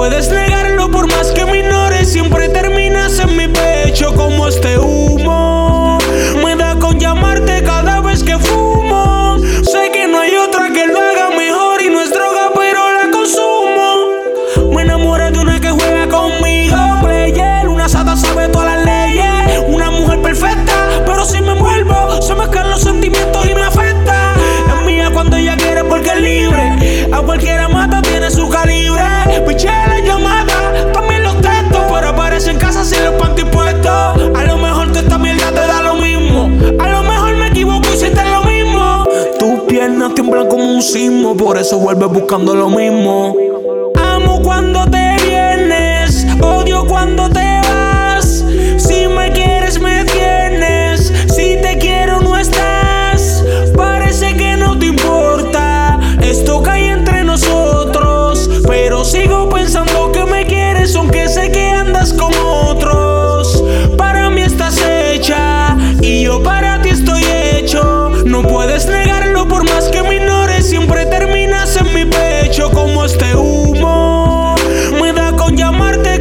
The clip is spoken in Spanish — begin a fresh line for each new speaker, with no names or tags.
puedes negarlo por más que me ignores. Siempre terminas en mi pecho como este humo. Me da con llamarte cada vez que fumo. Sé que no hay otra que lo haga mejor y no es droga, pero la consumo. Me enamoré de una que juega conmigo. Player, una sata sabe todas las leyes. Una mujer perfecta, pero si me envuelvo se mezclan los sentimientos y me afecta. Es mía cuando ella quiere porque es libre. A cualquiera mata, tiene su calibre. Piché la llamada, también los textos, pero aparece en casa sin los panty puestos. A lo mejor toda esta mierda te da lo mismo. A lo mejor me equivoco y hiciste lo mismo. Tus piernas tiemblan como un sismo, por eso vuelves buscando lo mismo. Amo cuando te vienes, odio cuando te vas. Si me quieres me tienes, si te quiero no estás. Parece que no te importa esto que hay entre nosotros, pero sigo pensando que me quieres aunque sé que andas con otros. Para mí estás hecha y yo para ti estoy hecho. No puedes negarlo por más que me ignores. Siempre terminas en mi pecho como este humo. Me da con llamarte